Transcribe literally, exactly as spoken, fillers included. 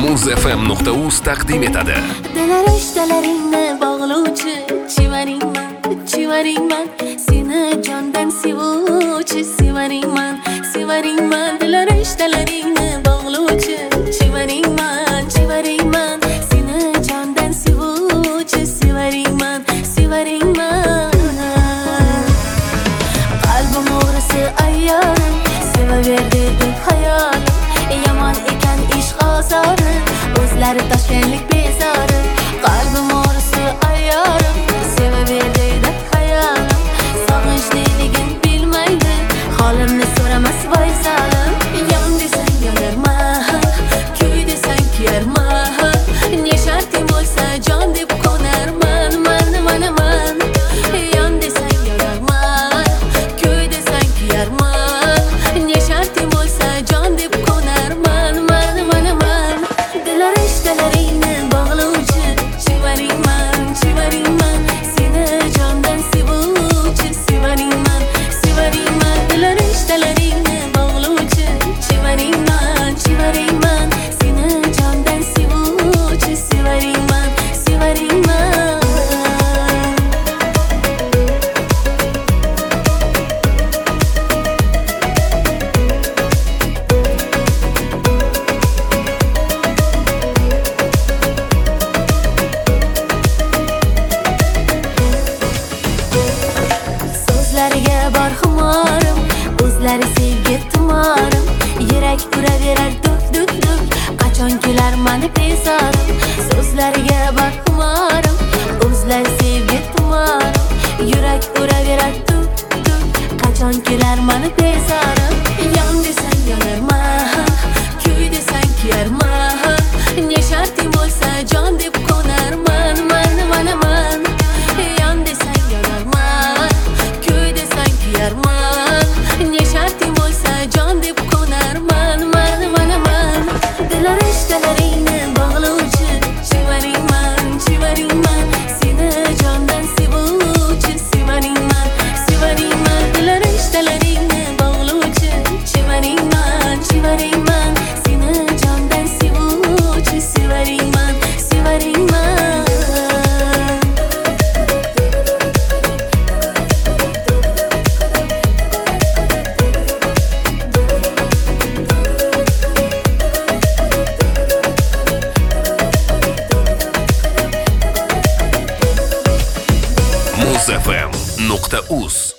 muz f m nuqta uz taqdim etadi. Dalarishtalaringni bog'lovchi chivaringman, chivaringman, seni jondan sevuvchi sevaringman, sevaringman. Dalarishtalaringni bog'lovchi chivaringman, chivaringman, seni jondan sevuvchi sevaringman, sevaringman. Qalbim o'risi ayyorim, sevaverdi deb hayolim, yomon ekan ishq ozori, o'zlari toshkentlik bezori. Qalbim o'risi ayyorim, sevaverdi deb hayolim, sog'inch deyligin bilmaydi, holimni so'ramas voy zalim. Yon desang yonarman, kuy desang kuyarman, ne sharting bo'lsa jon deb qo'narman, man mana man. Yon desang yonarman, kuy desang kuyarman, ne sharting bo'lsa jon deb qo'narman, man mana man. Dalarishtalaringni bog'lovchi chivaringman, chivaringman, seni jondan sevuvchi sevaringman, sevaringman. Dalarishtalaringni bog'lovchi chivaringman, chivaringman, seni jondan sevuvchi sevaringman, sevaringman. So'zlariga bor xumorim, o'zlari sevgi tumorim, yurak uraverar duk duk duk, qachon kelar mani bezorim. So'zlariga bor xumorim, o'zlari sevgi tumorim, yurak uraverar duk duk, qachon kelar mani bezorim. Yon desang yonarman, kuy desang kuyarman, ne sharting bo'lsa jon deb qo'narman, man mana man. Yon desang yonarman, kuy desang kuyarman, ne sharting bo'lsa jon deb qo'narman, man mana man. Dalarishtalaringni bog'lovchi chivaringman, chivaringman, seni jondan sevuvchi sevaringman, sevaringman. Dalarishtalaringni bog'lovchi chivaringman, chivaringman, seni jondan sevuvchi sevaringman, sevaringman. muz f m nuqta uz